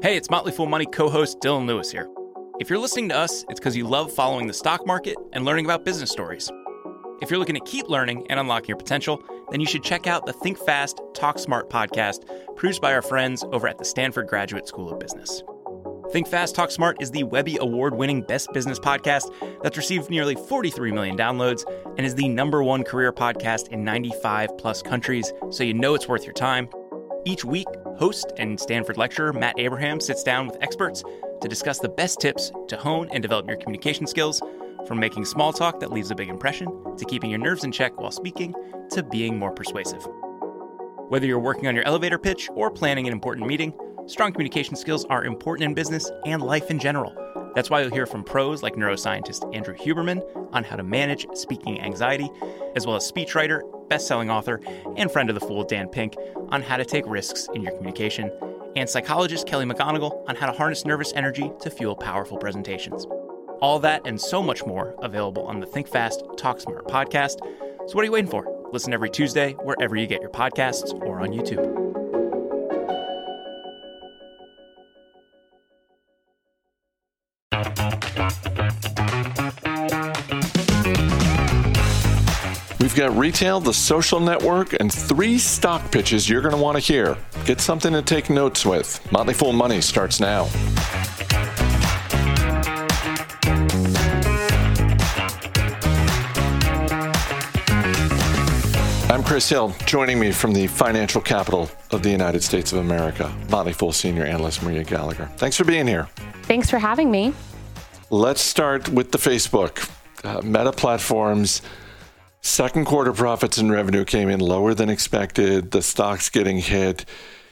Hey, it's Motley Fool Money co-host Dylan Lewis here. If you're listening to us, it's because you love following the stock market and learning about business stories. If you're looking to keep learning and unlocking your potential, then you should check out the Think Fast, Talk Smart podcast produced by our friends over at the Stanford Graduate School of Business. Think Fast, Talk Smart is the Webby Award-winning best business podcast that's received nearly 43 million downloads and is the #1 career podcast in 95 plus countries, so you know it's worth your time. Each week, host and Stanford lecturer Matt Abraham sits down with experts to discuss the best tips to hone and develop your communication skills, from making small talk that leaves a big impression, to keeping your nerves in check while speaking, to being more persuasive. Whether you're working on your elevator pitch or planning an important meeting, strong communication skills are important in business and life in general. That's why you'll hear from pros like neuroscientist Andrew Huberman on how to manage speaking anxiety, as well as speechwriter, best-selling author, and friend of the Fool Dan Pink on how to take risks in your communication, and psychologist Kelly McGonigal on how to harness nervous energy to fuel powerful presentations. All that and so much more available on the Think Fast, Talk Smart podcast. So what are you waiting for? Listen every Tuesday wherever you get your podcasts or on YouTube. We've got retail, the social network, and 3 stock pitches you're going to want to hear. Get something to take notes with. Motley Fool Money starts now. I'm Chris Hill. Joining me from the financial capital of the United States of America, Motley Fool senior analyst Maria Gallagher. Thanks for being here. Thanks for having me. Let's start with the Facebook. Meta Platforms. Second quarter profits and revenue came in lower than expected. The stock's getting hit.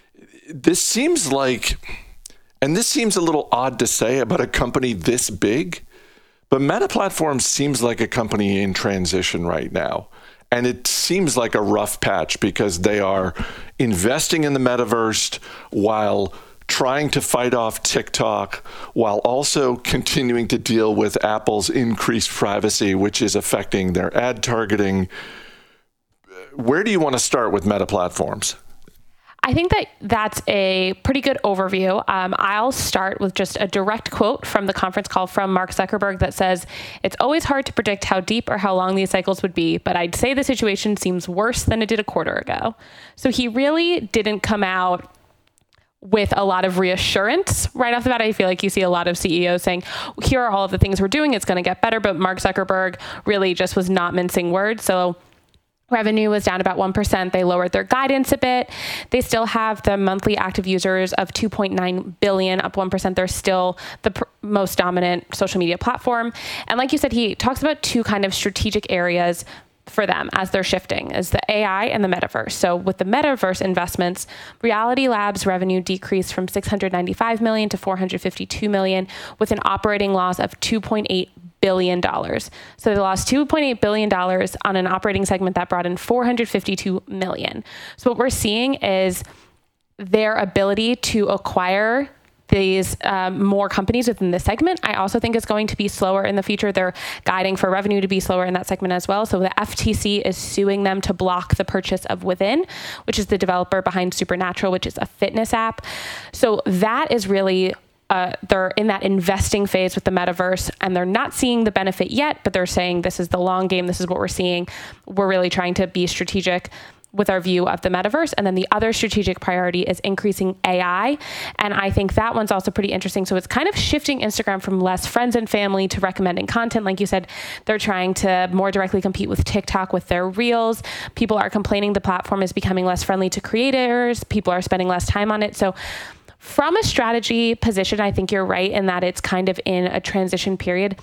This seems like, and this seems a little odd to say about a company this big, but Meta Platforms seems like a company in transition right now. And it seems like a rough patch because they are investing in the metaverse while trying to fight off TikTok, while also continuing to deal with Apple's increased privacy, which is affecting their ad targeting. Where do you want to start with Meta Platforms? I think that that's a pretty good overview. I'll start with just a direct quote from the conference call from Mark Zuckerberg that says, "It's always hard to predict how deep or how long these cycles would be, but I'd say the situation seems worse than it did a quarter ago." So he really didn't come out with a lot of reassurance right off the bat. I feel like you see a lot of CEOs saying, here are all of the things we're doing, it's going to get better. But Mark Zuckerberg really just was not mincing words. So revenue was down about 1%. They lowered their guidance a bit. They still have the monthly active users of 2.9 billion, up 1%. They're still the most dominant social media platform. And like you said, he talks about 2 kind of strategic areas for them as they're shifting, is the AI and the metaverse. So with the metaverse investments, Reality Labs revenue decreased from $695 million to $452 million with an operating loss of $2.8 billion. So they lost $2.8 billion on an operating segment that brought in $452 million. So what we're seeing is their ability to acquire these more companies within the segment. I also think it's going to be slower in the future. They're guiding for revenue to be slower in that segment as well. So the FTC is suing them to block the purchase of Within, which is the developer behind Supernatural, which is a fitness app. So that is really, they're in that investing phase with the metaverse, and they're not seeing the benefit yet, but they're saying this is the long game. This is what we're seeing. We're really trying to be strategic with our view of the metaverse. And then the other strategic priority is increasing AI. And I think that one's also pretty interesting. So it's kind of shifting Instagram from less friends and family to recommending content. Like you said, they're trying to more directly compete with TikTok with their reels. People are complaining the platform is becoming less friendly to creators. People are spending less time on it. So from a strategy position, I think you're right in that it's kind of in a transition period.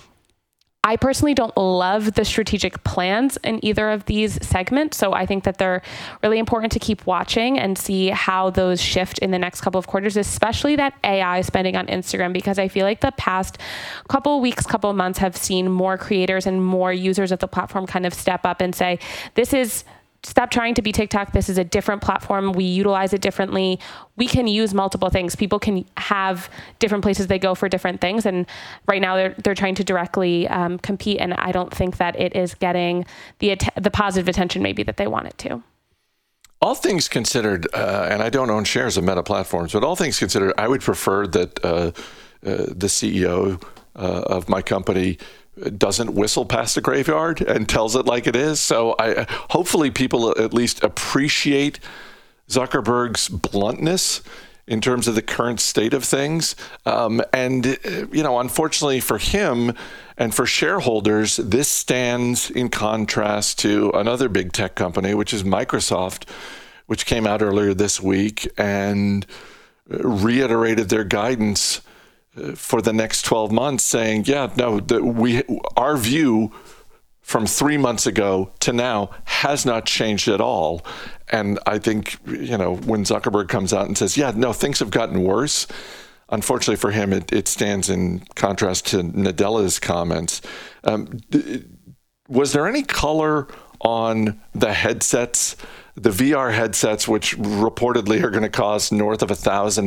I personally don't love the strategic plans in either of these segments. So I think that they're really important to keep watching and see how those shift in the next couple of quarters, especially that AI spending on Instagram, because I feel like the past couple of weeks, couple of months have seen more creators and more users of the platform kind of step up and say, stop trying to be TikTok. This is a different platform. We utilize it differently. We can use multiple things. People can have different places they go for different things. And right now they're trying to directly compete. And I don't think that it is getting the positive attention maybe that they want it to. All things considered, and I don't own shares of Meta Platforms, but all things considered, I would prefer that the CEO of my company doesn't whistle past the graveyard and tells it like it is. So hopefully people at least appreciate Zuckerberg's bluntness in terms of the current state of things. Unfortunately for him and for shareholders, this stands in contrast to another big tech company, which is Microsoft, which came out earlier this week and reiterated their guidance for the next 12 months, saying, our view from 3 months ago to now has not changed at all. And I think, when Zuckerberg comes out and says, things have gotten worse, unfortunately for him, it stands in contrast to Nadella's comments. Was there any color on the headsets, the VR headsets, which reportedly are going to cost north of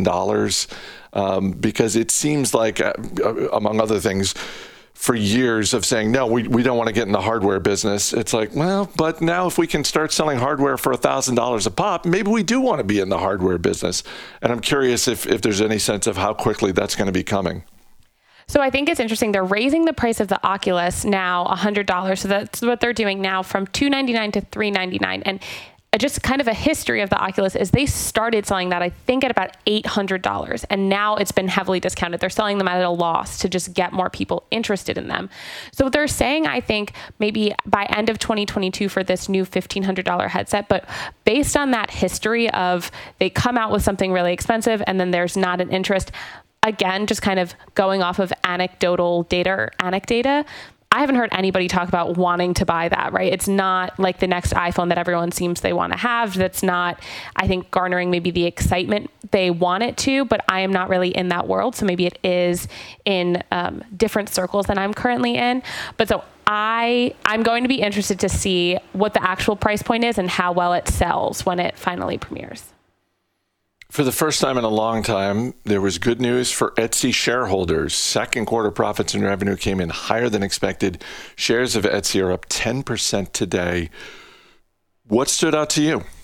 $1,000? Because it seems like, among other things, for years of saying, no, we don't want to get in the hardware business. It's like, well, but now if we can start selling hardware for $1,000 a pop, maybe we do want to be in the hardware business. And I'm curious if there's any sense of how quickly that's going to be coming. So I think it's interesting. They're raising the price of the Oculus now $100. So that's what they're doing now, from $299 to $399. And just kind of a history of the Oculus is they started selling that, I think, at about $800. And now it's been heavily discounted. They're selling them at a loss to just get more people interested in them. So they're saying, I think, maybe by end of 2022 for this new $1,500 headset. But based on that history of they come out with something really expensive and then there's not an interest, again, just kind of going off of anecdotal data or anecdata, I haven't heard anybody talk about wanting to buy that, right? It's not like the next iPhone that everyone seems they want to have. That's not, I think, garnering maybe the excitement they want it to, but I am not really in that world. So maybe it is in different circles than I'm currently in. But so I'm going to be interested to see what the actual price point is and how well it sells when it finally premieres. For the first time in a long time, there was good news for Etsy shareholders. Second quarter profits and revenue came in higher than expected. Shares of Etsy are up 10% today. What stood out to you?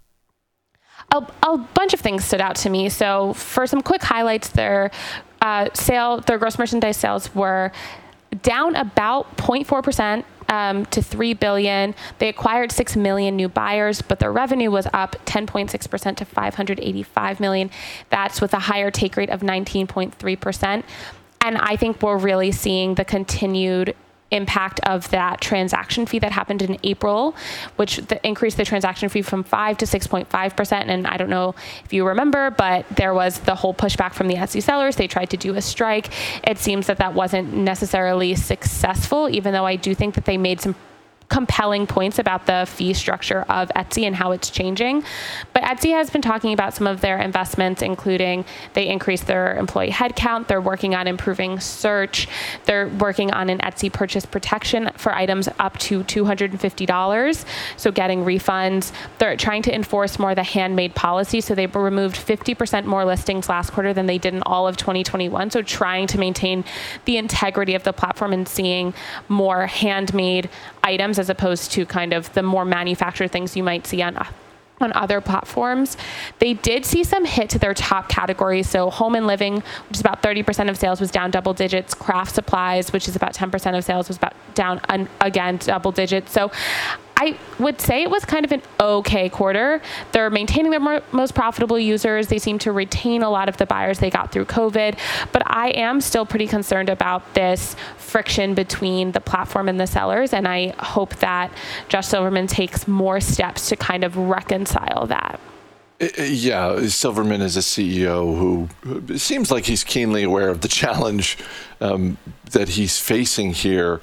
A bunch of things stood out to me. So for some quick highlights, their gross merchandise sales were down about 0.4%. To $3 billion. They acquired 6 million new buyers, but their revenue was up 10.6% to $585 million. That's with a higher take rate of 19.3%. And I think we're really seeing the continued impact of that transaction fee that happened in April, which increased the transaction fee from 5 to 6.5%. And I don't know if you remember, but there was the whole pushback from the Etsy sellers. They tried to do a strike. It seems that wasn't necessarily successful, even though I do think that they made some compelling points about the fee structure of Etsy and how it's changing. But Etsy has been talking about some of their investments, including they increased their employee headcount. They're working on improving search. They're working on an Etsy purchase protection for items up to $250. So getting refunds. They're trying to enforce more the handmade policy. So they removed 50% more listings last quarter than they did in all of 2021. So trying to maintain the integrity of the platform and seeing more handmade items as opposed to kind of the more manufactured things you might see on other platforms. They did see some hit to their top categories. So home and living, which is about 30% of sales, was down double digits. Craft supplies, which is about 10% of sales, was about down again double digits. So I would say it was kind of an okay quarter. They're maintaining their most profitable users. They seem to retain a lot of the buyers they got through COVID. But I am still pretty concerned about this friction between the platform and the sellers. And I hope that Josh Silverman takes more steps to kind of reconcile that. Yeah, Silverman is a CEO who seems like he's keenly aware of the challenge that he's facing here.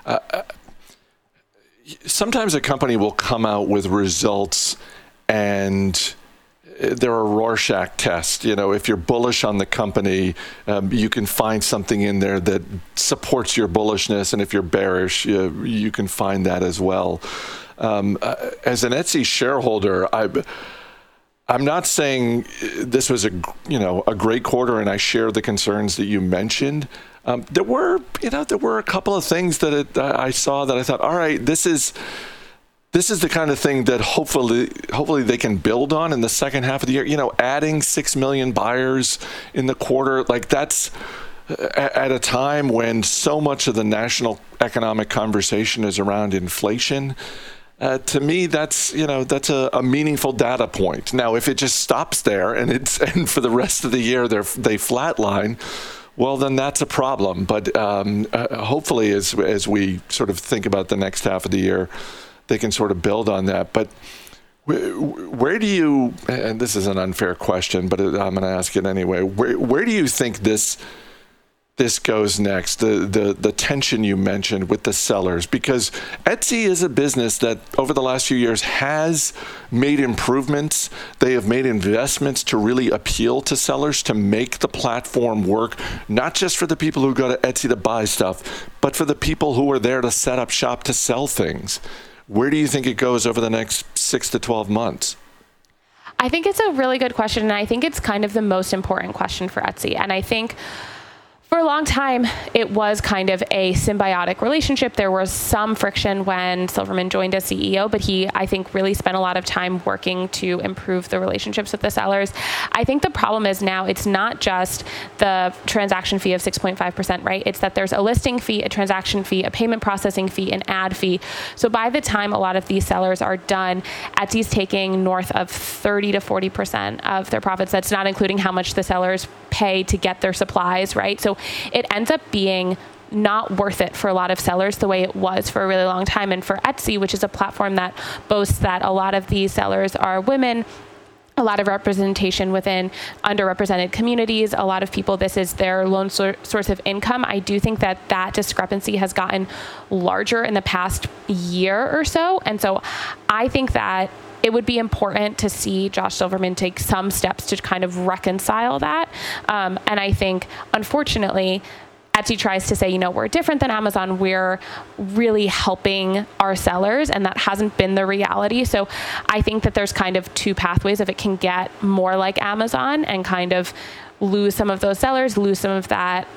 Sometimes a company will come out with results and they're a Rorschach test. You know, if you're bullish on the company, you can find something in there that supports your bullishness. And if you're bearish, you can find that as well. As an Etsy shareholder, I'm not saying this was a great quarter and I share the concerns that you mentioned. There were a couple of things that I saw that I thought, all right, this is this is the kind of thing that hopefully they can build on in the second half of the year. Adding 6 million buyers in the quarter, like that's at a time when so much of the national economic conversation is around inflation. To me, that's a meaningful data point. Now, if it just stops there and for the rest of the year they flatline, well, then that's a problem. But hopefully, as we sort of think about the next half of the year, they can sort of build on that. But where do you? And this is an unfair question, but I'm going to ask it anyway. Where do you think this goes next, the tension you mentioned with the sellers? Because Etsy is a business that over the last few years has made improvements. They have made investments to really appeal to sellers, to make the platform work, not just for the people who go to Etsy to buy stuff, but for the people who are there to set up shop to sell things. Where do you think it goes over the next 6 to 12 months? I think it's a really good question, and I think it's kind of the most important question for Etsy. And I think for a long time, it was kind of a symbiotic relationship. There was some friction when Silverman joined as CEO, but he, I think, really spent a lot of time working to improve the relationships with the sellers. I think the problem is now it's not just the transaction fee of 6.5%, right? It's that there's a listing fee, a transaction fee, a payment processing fee, an ad fee. So by the time a lot of these sellers are done, Etsy's taking north of 30 to 40% of their profits. That's not including how much the sellers pay to get their supplies, right? So it ends up being not worth it for a lot of sellers the way it was for a really long time. And for Etsy, which is a platform that boasts that a lot of these sellers are women, a lot of representation within underrepresented communities, a lot of people, this is their lone source of income. I do think that discrepancy has gotten larger in the past year or so. And so I think that it would be important to see Josh Silverman take some steps to kind of reconcile that. And I think, unfortunately, Etsy tries to say, we're different than Amazon. We're really helping our sellers, and that hasn't been the reality. So I think that there's kind of two pathways. If it can get more like Amazon and kind of lose some of those sellers, lose some of that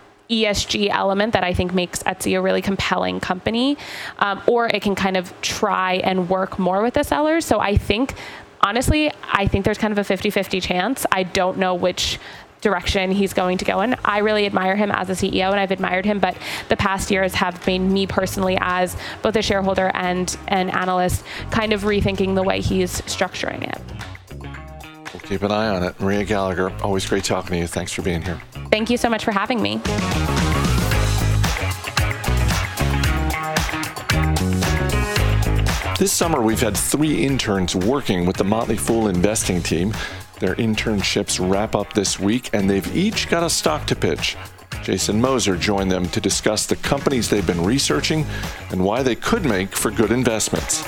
ESG element that I think makes Etsy a really compelling company, or it can kind of try and work more with the sellers. So I think, honestly, there's kind of a 50-50 chance. I don't know which direction he's going to go in. I really admire him as a CEO, and I've admired him, but the past years have made me personally, as both a shareholder and an analyst, kind of rethinking the way he's structuring it. We'll keep an eye on it. Maria Gallagher, always great talking to you. Thanks for being here. Thank you so much for having me. This summer, we've had 3 interns working with the Motley Fool investing team. Their internships wrap up this week, and they've each got a stock to pitch. Jason Moser joined them to discuss the companies they've been researching and why they could make for good investments.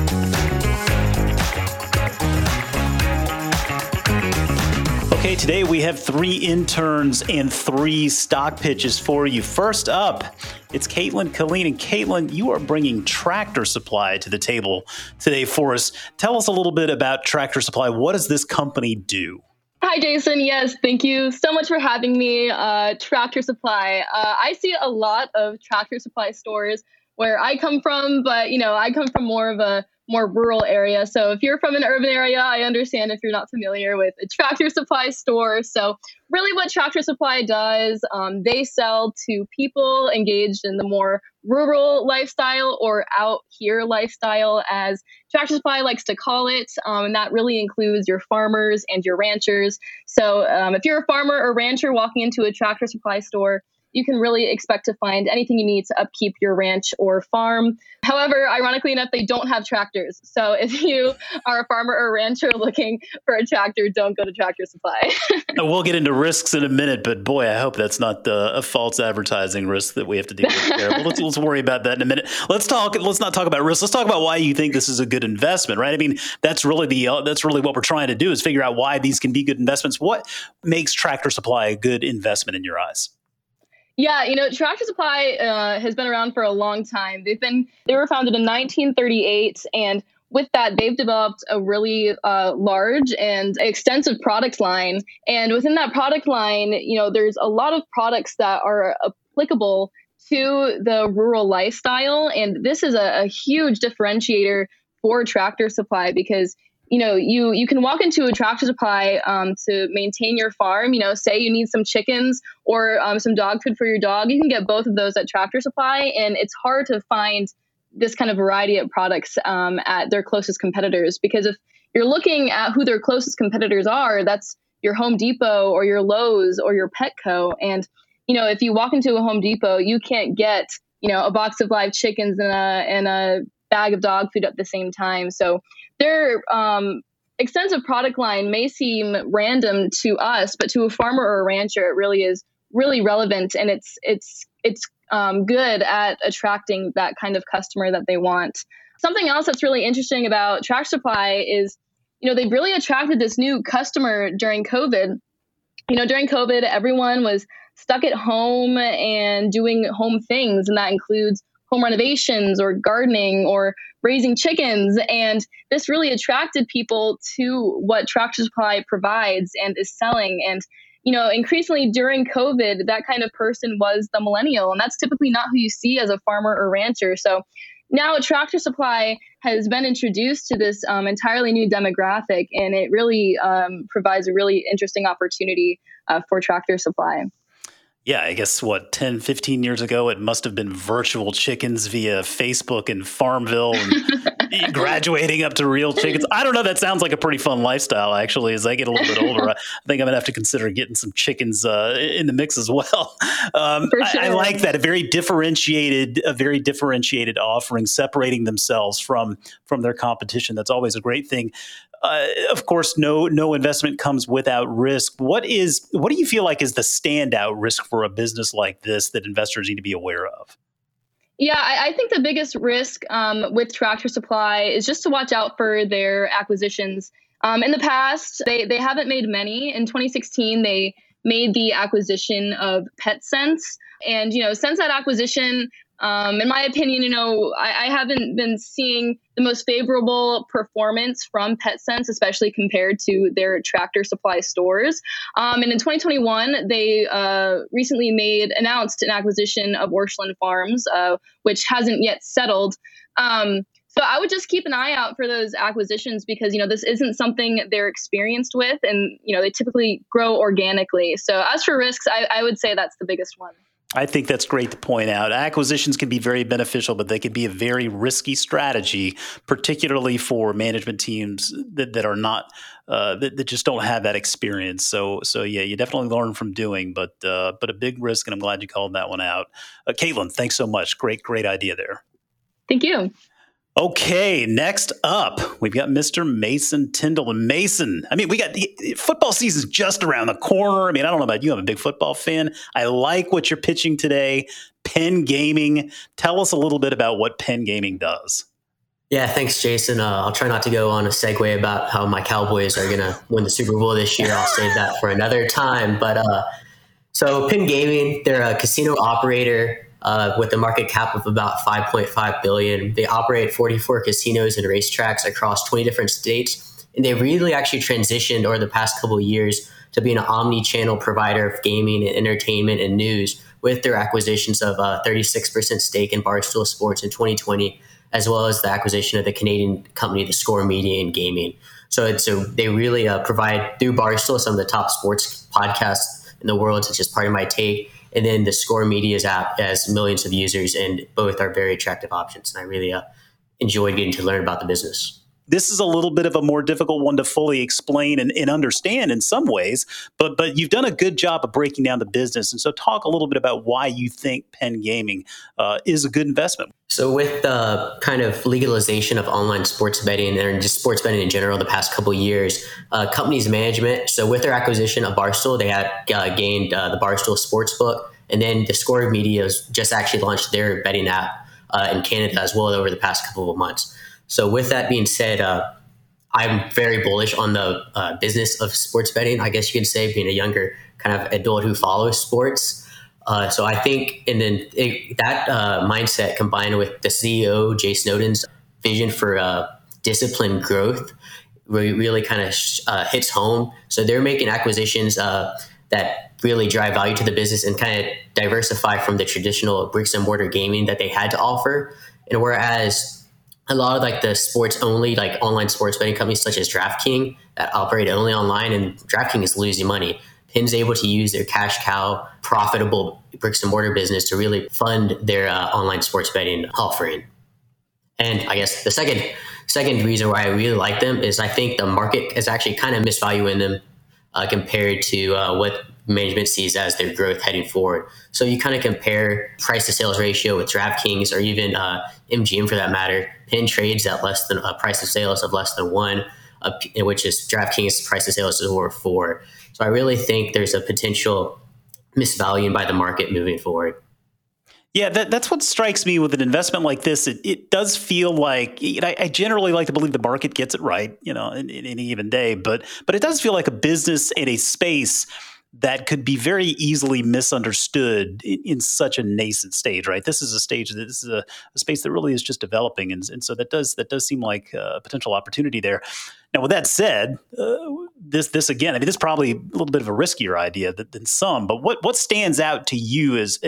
Okay, today we have 3 interns and 3 stock pitches for you. First up, it's Caitlin Killeen. And Caitlin, you are bringing Tractor Supply to the table today for us. Tell us a little bit about Tractor Supply. What does this company do? Hi, Jason. Yes, thank you so much for having me. Tractor Supply. I see a lot of Tractor Supply stores where I come from, but I come from more of a more rural area. So if you're from an urban area, I understand if you're not familiar with a Tractor Supply store. So really what Tractor Supply does, they sell to people engaged in the more rural lifestyle, or out here lifestyle, as Tractor Supply likes to call it. And that really includes your farmers and your ranchers. So if you're a farmer or rancher walking into a Tractor Supply store, you can really expect to find anything you need to upkeep your ranch or farm. However, ironically enough, they don't have tractors. So if you are a farmer or rancher looking for a tractor, don't go to Tractor Supply. We'll get into risks in a minute, but boy, I hope that's not a false advertising risk that we have to deal with there. Well, let's worry about that in a minute. Let's not talk about risk. Let's talk about why you think this is a good investment, right? I mean, that's really what we're trying to do, is figure out why these can be good investments. What makes Tractor Supply a good investment in your eyes? Yeah, Tractor Supply has been around for a long time. They were founded in 1938, and with that, they've developed a really large and extensive product line. And within that product line, there's a lot of products that are applicable to the rural lifestyle. And this is a huge differentiator for Tractor Supply because you can walk into a Tractor Supply to maintain your farm. Say you need some chickens or some dog food for your dog. You can get both of those at Tractor Supply, and it's hard to find this kind of variety of products at their closest competitors, because if you're looking at who their closest competitors are, that's your Home Depot or your Lowe's or your Petco. And if you walk into a Home Depot, you can't get a box of live chickens and a bag of dog food at the same time. So their extensive product line may seem random to us, but to a farmer or a rancher, it really is really relevant, and it's good at attracting that kind of customer that they want. Something else that's really interesting about Tractor Supply is, they've really attracted this new customer during COVID. During COVID, everyone was stuck at home and doing home things, and that includes home renovations or gardening or raising chickens. And this really attracted people to what Tractor Supply provides and is selling. And, increasingly during COVID, that kind of person was the millennial. And that's typically not who you see as a farmer or rancher. So now Tractor Supply has been introduced to this entirely new demographic, and it really provides a really interesting opportunity for Tractor Supply. Yeah, I guess 10, 15 years ago, it must have been virtual chickens via Facebook and Farmville and graduating up to real chickens. I don't know. That sounds like a pretty fun lifestyle, actually. As I get a little bit older, I think I'm going to have to consider getting some chickens in the mix as well. Sure. I like that. A very differentiated offering, separating themselves from their competition. That's always a great thing. Of course, no investment comes without risk. What do you feel like is the standout risk for a business like this that investors need to be aware of? Yeah, I think the biggest risk with Tractor Supply is just to watch out for their acquisitions. In the past, they haven't made many. In 2016, they made the acquisition of PetSense. And, since that acquisition, in my opinion, I haven't been seeing the most favorable performance from PetSense, especially compared to their Tractor Supply stores. And in 2021, they recently announced an acquisition of Orscheln Farms, which hasn't yet settled. So I would just keep an eye out for those acquisitions because, this isn't something they're experienced with, and, they typically grow organically. So as for risks, I would say that's the biggest one. I think that's great to point out. Acquisitions can be very beneficial, but they can be a very risky strategy, particularly for management teams that are not that just don't have that experience. So yeah, you definitely learn from doing, but a big risk, and I'm glad you called that one out. Caitlin, thanks so much. Great idea there. Thank you. Okay, next up, we've got Mr. Mason Tyndall. And Mason, we got the football season just around the corner. I don't know about you. I'm a big football fan. I like what you're pitching today. Penn Gaming. Tell us a little bit about what Penn Gaming does. Yeah, thanks, Jason. I'll try not to go on a segue about how my Cowboys are going to win the Super Bowl this year. I'll save that for another time. But so Penn Gaming, they're a casino operator with a market cap of about $5.5 billion. They operate 44 casinos and racetracks across 20 different states. And they really actually transitioned over the past couple of years to being an omni-channel provider of gaming and entertainment and news with their acquisitions of a 36% stake in Barstool Sports in 2020, as well as the acquisition of the Canadian company, The Score Media and Gaming. So they really provide, through Barstool, some of the top sports podcasts in the world, such as Part of My Take. And then the Score Media's app has millions of users, and both are very attractive options. And I really enjoyed getting to learn about the business. This is a little bit of a more difficult one to fully explain and understand in some ways, but you've done a good job of breaking down the business. And so talk a little bit about why you think Penn Gaming is a good investment. So with the kind of legalization of online sports betting and just sports betting in general the past couple of years, companies management, so with their acquisition of Barstool, they had gained the Barstool Sportsbook, and then the Score Media just actually launched their betting app in Canada as well over the past couple of months. So with that being said, I'm very bullish on the business of sports betting, I guess you could say, being a younger kind of adult who follows sports. So I think, and then that mindset combined with the CEO, Jay Snowden's vision for disciplined growth really kind of hits home. So they're making acquisitions that really drive value to the business and kind of diversify from the traditional bricks and mortar gaming that they had to offer. And whereas a lot of like the sports only, like online sports betting companies such as DraftKings that operate only online, and DraftKings is losing money. Pinn's able to use their cash cow, profitable bricks and mortar business to really fund their online sports betting offering. And I guess the second reason why I really like them is I think the market is actually kind of misvaluing them compared to what management sees as their growth heading forward. So you kind of compare price to sales ratio with DraftKings or even MGM for that matter. Penn trades at less than a price to sales of less than 1, which is DraftKings price to sales is over 4. So I really think there's a potential misvaluing by the market moving forward. Yeah, that's what strikes me with an investment like this. It does feel like, I generally like to believe the market gets it right, in any given day, but it does feel like a business in a space that could be very easily misunderstood in such a nascent stage, right? This is a space that really is just developing, and so that does seem like a potential opportunity there. Now, with that said, this again, I mean, this is probably a little bit of a riskier idea than some. But what stands out to you as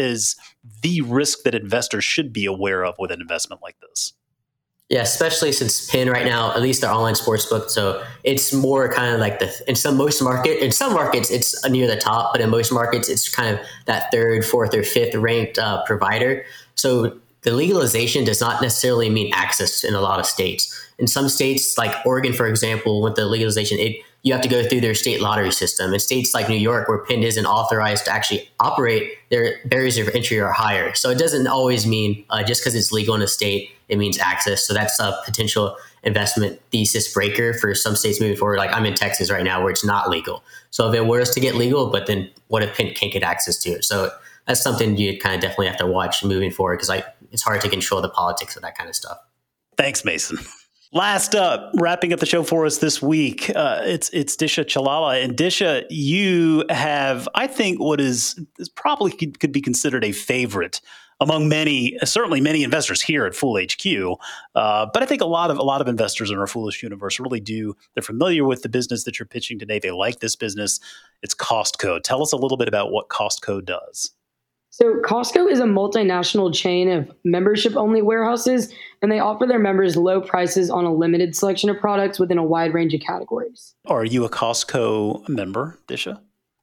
the risk that investors should be aware of with an investment like this? Yeah, especially since Penn right now, at least their online sportsbook, so it's more kind of like in some markets it's near the top, but in most markets it's kind of that third, fourth, or fifth ranked provider. So the legalization does not necessarily mean access in a lot of states. In some states, like Oregon, for example, with the legalization, you have to go through their state lottery system. In states like New York, where Penn isn't authorized to actually operate, their barriers of entry are higher. So it doesn't always mean just because it's legal in a state, it means access. So that's a potential investment thesis breaker for some states moving forward. Like I'm in Texas right now where it's not legal. So if it were to get legal, but then what if Penn can't get access to it? So that's something you kind of definitely have to watch moving forward because it's hard to control the politics of that kind of stuff. Thanks, Mason. Last up, wrapping up the show for us this week, it's Disha Challala. And Disha, you have, I think, what is probably could be considered a favorite among certainly many investors here at Fool HQ. But I think a lot of investors in our Foolish universe really do. They're familiar with the business that you're pitching today. They like this business. It's Costco. Tell us a little bit about what Costco does. So Costco is a multinational chain of membership-only warehouses, and they offer their members low prices on a limited selection of products within a wide range of categories. Are you a Costco member, Disha?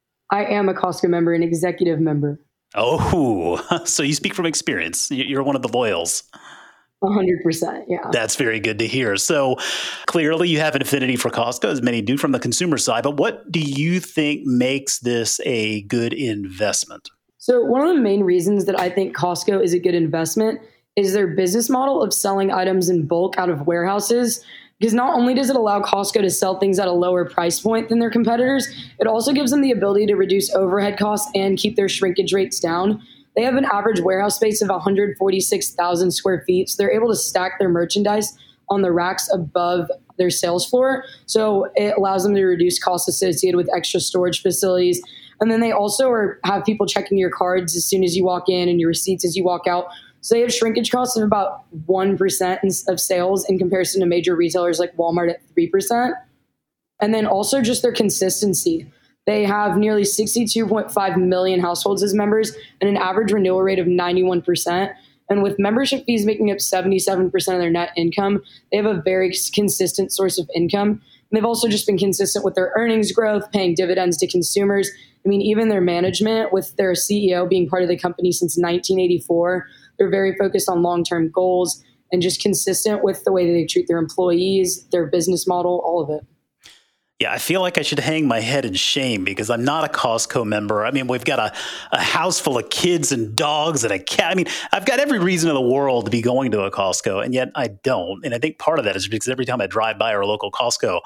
I am a Costco member, an executive member. Oh, so you speak from experience. You're one of the loyals. 100%, yeah. That's very good to hear. So clearly you have an affinity for Costco, as many do from the consumer side, but what do you think makes this a good investment? So one of the main reasons that I think Costco is a good investment is their business model of selling items in bulk out of warehouses. Because not only does it allow Costco to sell things at a lower price point than their competitors, it also gives them the ability to reduce overhead costs and keep their shrinkage rates down. They have an average warehouse space of 146,000 square feet, so they're able to stack their merchandise on the racks above their sales floor. So it allows them to reduce costs associated with extra storage facilities. And then they also have people checking your cards as soon as you walk in and your receipts as you walk out. So they have shrinkage costs of about 1% of sales in comparison to major retailers like Walmart at 3%. And then also just their consistency. They have nearly 62.5 million households as members and an average renewal rate of 91%. And with membership fees making up 77% of their net income, they have a very consistent source of income. And they've also just been consistent with their earnings growth, paying dividends to consumers. I mean, even their management, with their CEO being part of the company since 1984, they're very focused on long-term goals and just consistent with the way that they treat their employees, their business model, all of it. Yeah, I feel like I should hang my head in shame because I'm not a Costco member. I mean, we've got a house full of kids and dogs and a cat. I mean, I've got every reason in the world to be going to a Costco, and yet I don't. And I think part of that is because every time I drive by our local Costco,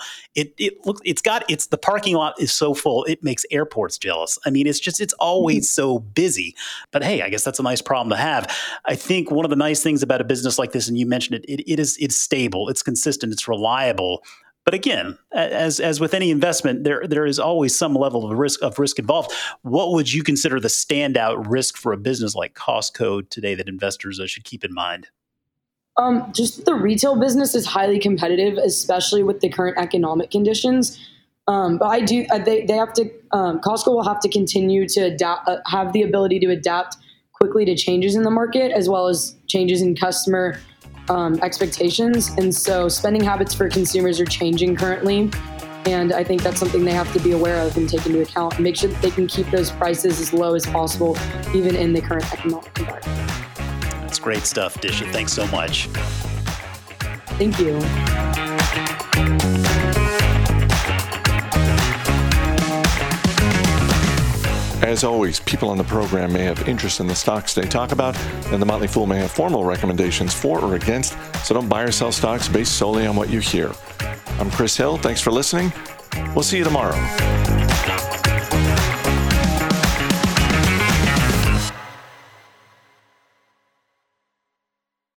the parking lot is so full, it makes airports jealous. I mean, it's always so busy. But hey, I guess that's a nice problem to have. I think one of the nice things about a business like this, and you mentioned it's stable, it's consistent, it's reliable. But again, as with any investment, there is always some level of risk involved. What would you consider the standout risk for a business like Costco today that investors should keep in mind? Just the retail business is highly competitive, especially with the current economic conditions. But they have to. Costco will have to continue to adapt, have the ability to adapt quickly to changes in the market, as well as changes in customer expectations. And so spending habits for consumers are changing currently. And I think that's something they have to be aware of and take into account and make sure that they can keep those prices as low as possible, even in the current economic environment. That's great stuff, Disha. Thanks so much. Thank you. As always, people on the program may have interest in the stocks they talk about, and the Motley Fool may have formal recommendations for or against, so don't buy or sell stocks based solely on what you hear. I'm Chris Hill. Thanks for listening. We'll see you tomorrow.